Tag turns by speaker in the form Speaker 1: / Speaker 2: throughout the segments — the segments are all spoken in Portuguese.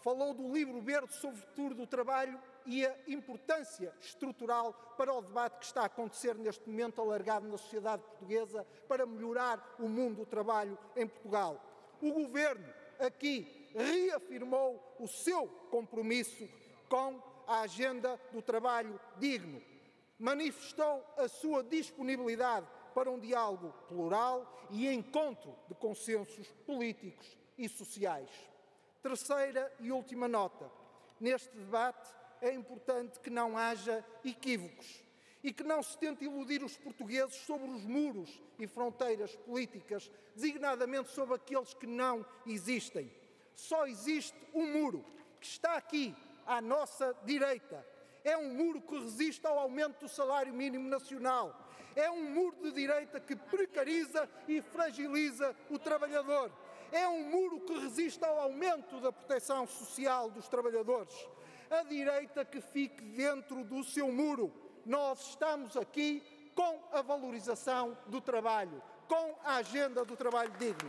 Speaker 1: falou do livro verde sobre o futuro do trabalho e a importância estrutural para o debate que está a acontecer neste momento alargado na sociedade portuguesa para melhorar o mundo do trabalho em Portugal. O Governo aqui reafirmou o seu compromisso com a agenda do trabalho digno, manifestou a sua disponibilidade para um diálogo plural e encontro de consensos políticos e sociais. Terceira e última nota. Neste debate é importante que não haja equívocos e que não se tente iludir os portugueses sobre os muros e fronteiras políticas, designadamente sobre aqueles que não existem. Só existe um muro, que está aqui, à nossa direita. É um muro que resiste ao aumento do salário mínimo nacional. É um muro de direita que precariza e fragiliza o trabalhador. É um muro que resiste ao aumento da proteção social dos trabalhadores. A direita que fique dentro do seu muro. Nós estamos aqui com a valorização do trabalho, com a agenda do trabalho digno.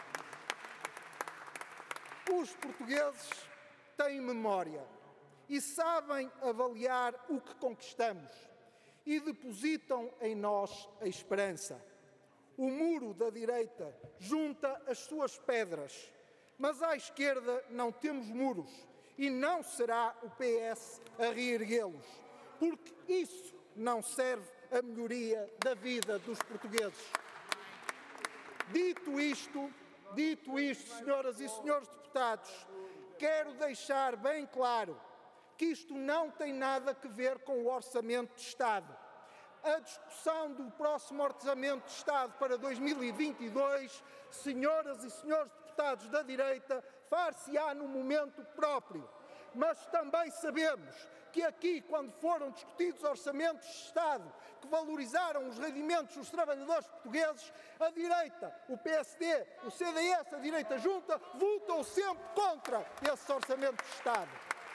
Speaker 1: Os portugueses têm memória e sabem avaliar o que conquistamos e depositam em nós a esperança. O muro da direita junta as suas pedras, mas à esquerda não temos muros e não será o PS a reerguê-los, porque isso não serve à melhoria da vida dos portugueses. Dito isto, senhoras e senhores deputados, quero deixar bem claro que isto não tem nada a ver com o Orçamento de Estado. A discussão do próximo Orçamento de Estado para 2022, senhoras e senhores deputados da direita, far-se-á no momento próprio. Mas também sabemos que aqui, quando foram discutidos orçamentos de Estado que valorizaram os rendimentos dos trabalhadores portugueses, a direita, o PSD, o CDS, a direita junta, votam sempre contra esses orçamentos de Estado.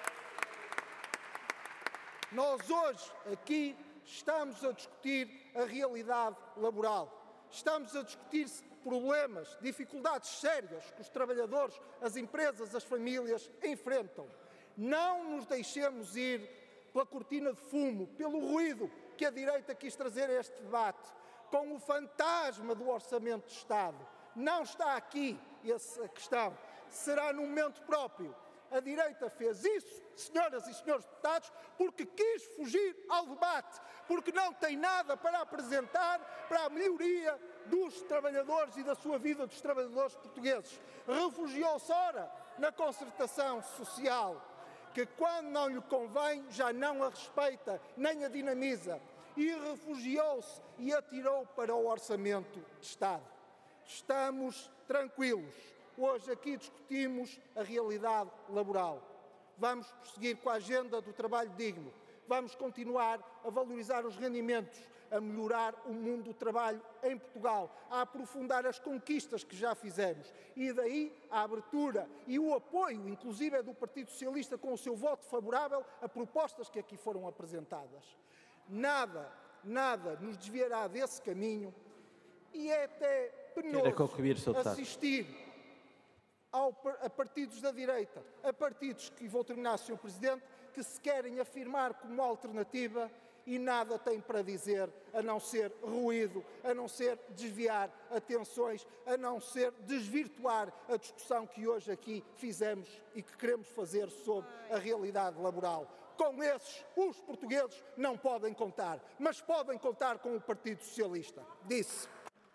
Speaker 1: Nós hoje aqui estamos a discutir a realidade laboral. Estamos a discutir problemas, dificuldades sérias que os trabalhadores, as empresas, as famílias enfrentam. Não nos deixemos ir pela cortina de fumo, pelo ruído que a direita quis trazer a este debate, com o fantasma do Orçamento de Estado. Não está aqui essa questão. Será no momento próprio. A direita fez isso, senhoras e senhores deputados, porque quis fugir ao debate, porque não tem nada para apresentar para a melhoria dos trabalhadores e da sua vida dos trabalhadores portugueses. Refugiou-se, ora, na concertação social, que quando não lhe convém já não a respeita, nem a dinamiza, e refugiou-se e atirou para o Orçamento de Estado. Estamos tranquilos. Hoje aqui discutimos a realidade laboral. Vamos prosseguir com a agenda do trabalho digno. Vamos continuar a valorizar os rendimentos, a melhorar o mundo do trabalho em Portugal, a aprofundar as conquistas que já fizemos. E daí a abertura e o apoio, inclusive, do Partido Socialista com o seu voto favorável a propostas que aqui foram apresentadas. Nada nos desviará desse caminho e é até penoso assistir a partidos da direita, a partidos que, vou terminar, Sr. Presidente, que se querem afirmar como alternativa e nada têm para dizer a não ser ruído, a não ser desviar atenções, a não ser desvirtuar a discussão que hoje aqui fizemos e que queremos fazer sobre a realidade laboral. Com esses, os portugueses não podem contar, mas podem contar com o Partido Socialista. Disse.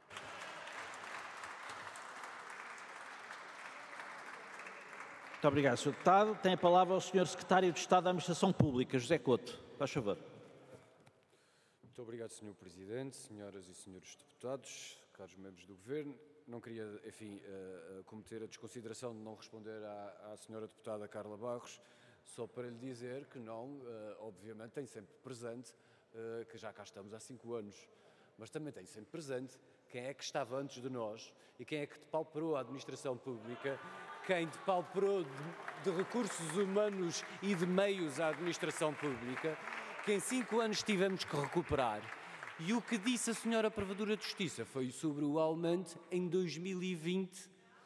Speaker 2: Muito obrigado, Sr. Deputado. Tem a palavra o Sr. Secretário de Estado da Administração Pública, José Couto. Faz favor.
Speaker 3: Muito obrigado, Sr. Presidente, senhoras e senhores deputados, caros membros do Governo. Não queria, enfim, cometer a desconsideração de não responder à senhora deputada Carla Barros, só para lhe dizer que não, obviamente, tem sempre presente que já cá estamos há 5 anos, mas também tem sempre presente quem é que estava antes de nós e quem é que depauperou a administração pública, quem depauperou de recursos humanos e de meios à administração pública, que em 5 anos tivemos que recuperar. E o que disse a senhora Provedora de Justiça foi sobre o aumento em 2020,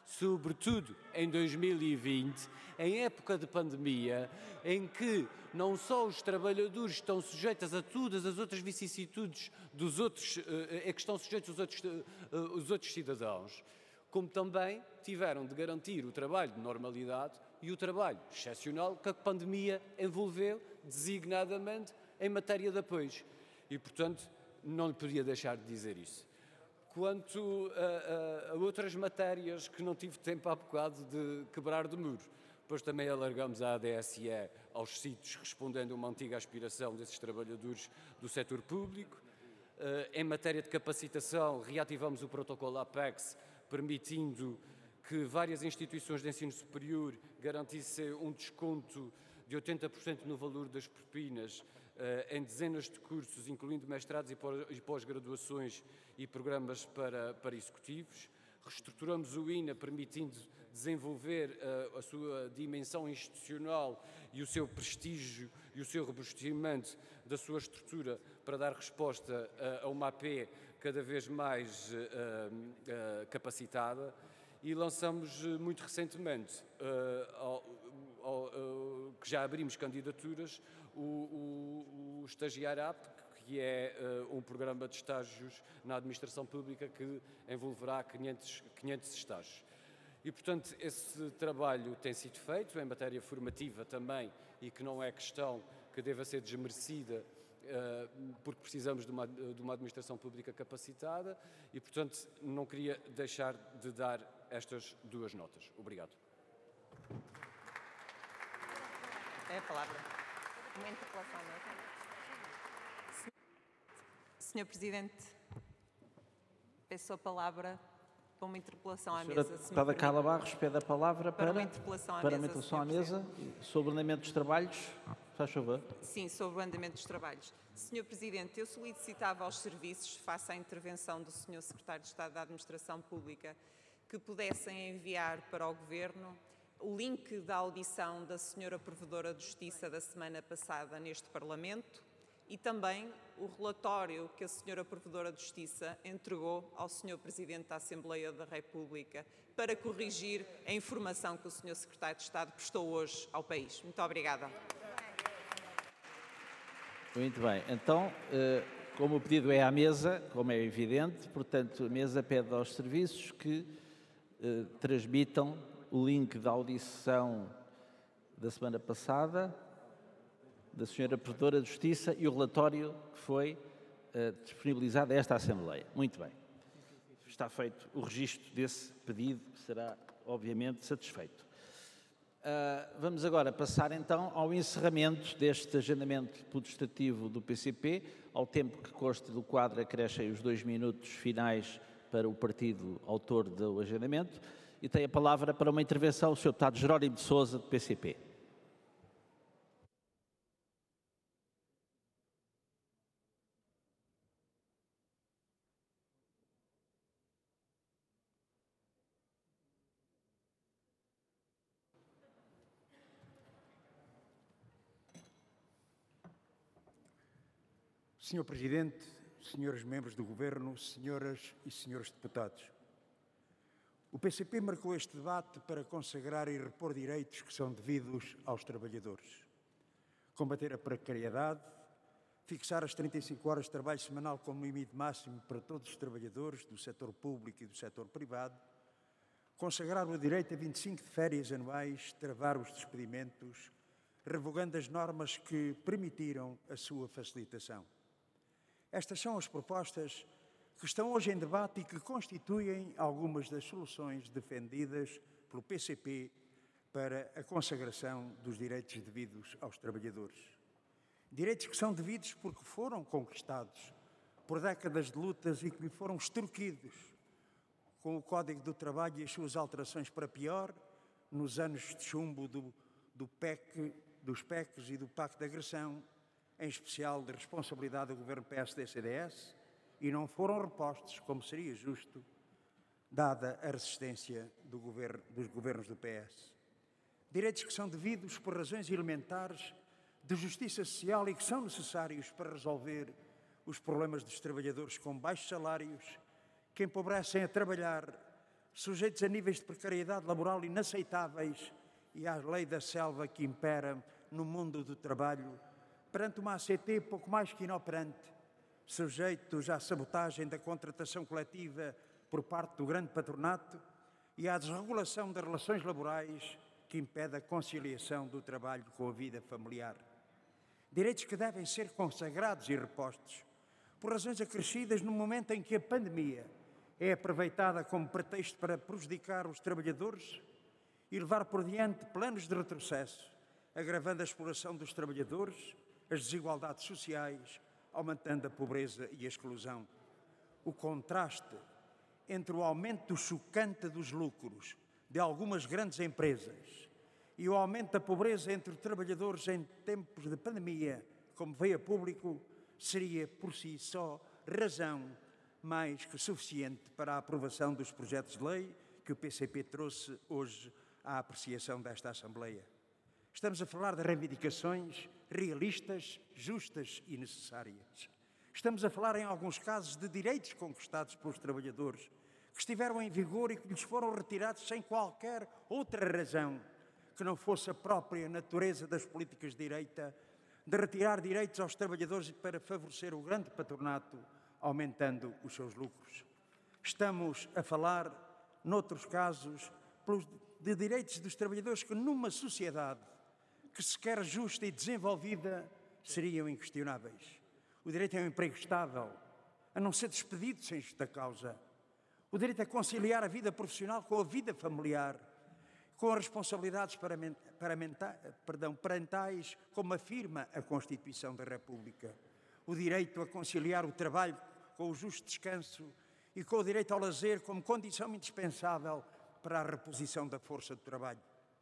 Speaker 3: sobretudo em 2020, em época de pandemia, em que não só os trabalhadores estão sujeitos a todas as outras vicissitudes dos outros, que estão sujeitos os outros cidadãos, como também tiveram de garantir o trabalho de normalidade e o trabalho excepcional que a pandemia envolveu, designadamente em matéria de apoios. E, portanto, não lhe podia deixar de dizer isso. Quanto a outras matérias que não tive tempo há bocado de quebrar de muro, depois também alargamos a ADSE aos sítios, respondendo a uma antiga aspiração desses trabalhadores do setor público. Em matéria de capacitação, reativamos o protocolo APEX, permitindo que várias instituições de ensino superior garantissem um desconto de 80% no valor das propinas em dezenas de cursos, incluindo mestrados e pós-graduações e programas para executivos. Reestruturamos o INA, permitindo desenvolver a sua dimensão institucional e o seu prestígio e o seu robustimento da sua estrutura para dar resposta a uma AP cada vez mais capacitada. E lançamos muito recentemente, que já abrimos candidaturas, o Estagiário App, que é um programa de estágios na administração pública que envolverá 500 estágios. E, portanto, esse trabalho tem sido feito em matéria formativa também, e que não é questão que deva ser desmerecida, porque precisamos de uma administração pública capacitada e, portanto, não queria deixar de dar estas duas notas. Obrigado.
Speaker 4: É a palavra. Uma interpelação, não é? Senhor Presidente, peço a palavra para uma interpelação à mesa.
Speaker 2: Deputada Carla Barros pede a palavra para
Speaker 4: uma interpelação à
Speaker 2: uma
Speaker 4: mesa,
Speaker 2: interpelação à mesa sobre o andamento dos trabalhos. Faz favor.
Speaker 4: Sim, sobre o andamento dos trabalhos. Senhor Presidente, eu solicitava aos serviços, face à intervenção do Sr. Secretário de Estado da Administração Pública, que pudessem enviar para o Governo o link da audição da Sra. Provedora de Justiça da semana passada neste Parlamento e também o relatório que a Sra. Provedora de Justiça entregou ao Sr. Presidente da Assembleia da República para corrigir a informação que o Sr. Secretário de Estado prestou hoje ao país. Muito obrigada.
Speaker 2: Muito bem. Então, como o pedido é à mesa, como é evidente, portanto, a mesa pede aos serviços que transmitam o link da audição da semana passada da Sra. Provedora de Justiça e o relatório que foi disponibilizado a esta Assembleia. Muito bem. Está feito o registro desse pedido, que será, obviamente, satisfeito. Vamos agora passar, então, ao encerramento deste agendamento legislativo do PCP. Ao tempo que consta do quadro, acrescem os 2 minutos finais para o partido autor do agendamento. E tem a palavra para uma intervenção o Sr. Deputado Jerónimo de Sousa, do PCP.
Speaker 5: Senhor Presidente, senhores membros do Governo, senhoras e senhores deputados, o PCP marcou este debate para consagrar e repor direitos que são devidos aos trabalhadores, combater a precariedade, fixar as 35 horas de trabalho semanal como limite máximo para todos os trabalhadores do setor público e do setor privado, consagrar o direito a 25 de férias anuais, travar os despedimentos, revogando as normas que permitiram a sua facilitação. Estas são as propostas que estão hoje em debate e que constituem algumas das soluções defendidas pelo PCP para a consagração dos direitos devidos aos trabalhadores. Direitos que são devidos porque foram conquistados por décadas de lutas e que lhe foram extorquidos com o Código do Trabalho e as suas alterações para pior, nos anos de chumbo dos PECs e do Pacto de Agressão, em especial de responsabilidade do Governo PSD-CDS, e não foram repostos, como seria justo, dada a resistência dos governos do PS. Direitos que são devidos por razões elementares de justiça social e que são necessários para resolver os problemas dos trabalhadores com baixos salários, que empobrecem a trabalhar, sujeitos a níveis de precariedade laboral inaceitáveis e à lei da selva que impera no mundo do trabalho, perante uma ACT pouco mais que inoperante, sujeitos à sabotagem da contratação coletiva por parte do grande patronato e à desregulação das relações laborais que impede a conciliação do trabalho com a vida familiar. Direitos que devem ser consagrados e repostos, por razões acrescidas no momento em que a pandemia é aproveitada como pretexto para prejudicar os trabalhadores e levar por diante planos de retrocesso, agravando a exploração dos trabalhadores, as desigualdades sociais, aumentando a pobreza e a exclusão. O contraste entre o aumento chocante dos lucros de algumas grandes empresas e o aumento da pobreza entre os trabalhadores em tempos de pandemia, como veio a público, seria por si só razão mais que suficiente para a aprovação dos projetos de lei que o PCP trouxe hoje à apreciação desta Assembleia. Estamos a falar de reivindicações realistas, justas e necessárias. Estamos a falar, em alguns casos, de direitos conquistados pelos trabalhadores, que estiveram em vigor e que lhes foram retirados sem qualquer outra razão que não fosse a própria natureza das políticas de direita, de retirar direitos aos trabalhadores para favorecer o grande patronato, aumentando os seus lucros. Estamos a falar, noutros casos, de direitos dos trabalhadores que, numa sociedade que se quer justa e desenvolvida, seriam inquestionáveis. O direito a um emprego estável, a não ser despedido sem justa causa. O direito a conciliar a vida profissional com a vida familiar, com as responsabilidades parentais, como afirma a Constituição da República. O direito a conciliar o trabalho com o justo descanso e com o direito ao lazer como condição indispensável para a reposição da força de trabalho.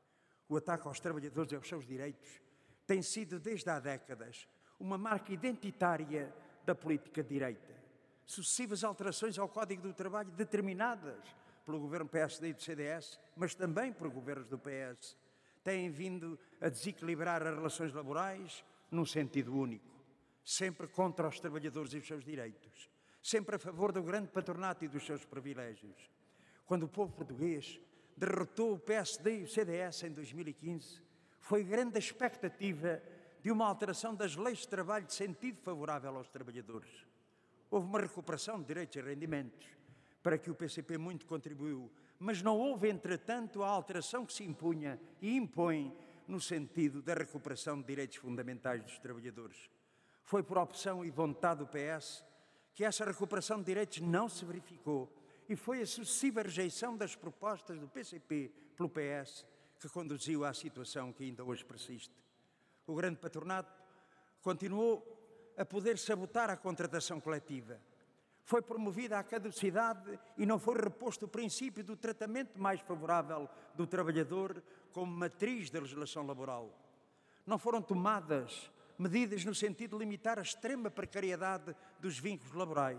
Speaker 5: O ataque aos trabalhadores e aos seus direitos tem sido, desde há décadas, uma marca identitária da política de direita. Sucessivas alterações ao Código do Trabalho, determinadas pelo governo PSD e do CDS, mas também por governos do PS, têm vindo a desequilibrar as relações laborais num sentido único, sempre contra os trabalhadores e os seus direitos, sempre a favor do grande patronato e dos seus privilégios. Quando o povo português derrotou o PSD e o CDS em 2015, foi grande a expectativa de uma alteração das leis de trabalho de sentido favorável aos trabalhadores. Houve uma recuperação de direitos e rendimentos, para que o PCP muito contribuiu, mas não houve, entretanto, a alteração que se impunha e impõe no sentido da recuperação de direitos fundamentais dos trabalhadores. Foi por opção e vontade do PS que essa recuperação de direitos não se verificou e foi a sucessiva rejeição das propostas do PCP pelo PS que conduziu à situação que ainda hoje persiste. O grande patronato continuou a poder sabotar a contratação coletiva. Foi promovida a caducidade e não foi reposto o princípio do tratamento mais favorável do trabalhador como matriz da legislação laboral. Não foram tomadas medidas no sentido de limitar a extrema precariedade dos vínculos laborais.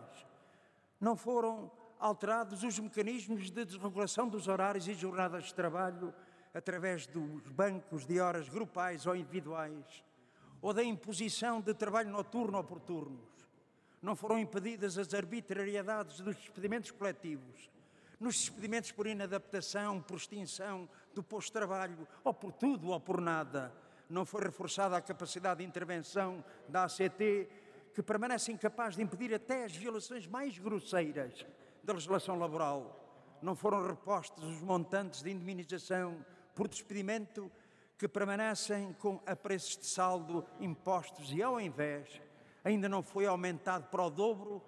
Speaker 5: Não foram alterados os mecanismos de desregulação dos horários e jornadas de trabalho através dos bancos de horas grupais ou individuais, ou da imposição de trabalho noturno ou por turnos. Não foram impedidas as arbitrariedades dos despedimentos coletivos, nos despedimentos por inadaptação, por extinção do posto de trabalho, ou por tudo ou por nada. Não foi reforçada a capacidade de intervenção da ACT, que permanece incapaz de impedir até as violações mais grosseiras da legislação laboral. Não foram repostos os montantes de indemnização por despedimento, que permanecem a preços de saldo impostos e, ao invés, ainda foi aumentado para o dobro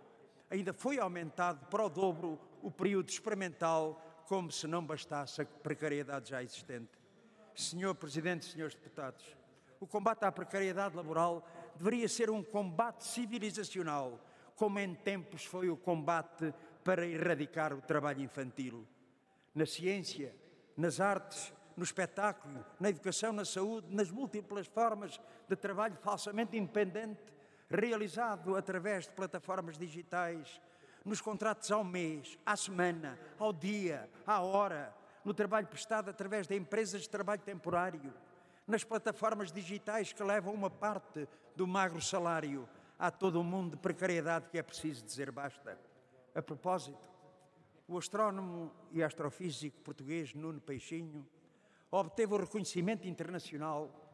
Speaker 5: o período experimental, como se não bastasse a precariedade já existente. Senhor Presidente, senhores deputados, o combate à precariedade laboral deveria ser um combate civilizacional, como em tempos foi o combate para erradicar o trabalho infantil. Na ciência, nas artes, no espetáculo, na educação, na saúde, nas múltiplas formas de trabalho falsamente independente, realizado através de plataformas digitais, nos contratos ao mês, à semana, ao dia, à hora, no trabalho prestado através de empresas de trabalho temporário, nas plataformas digitais que levam uma parte do magro salário. Há todo um mundo de precariedade que é preciso dizer basta. A propósito, o astrónomo e astrofísico português Nuno Peixinho obteve o reconhecimento internacional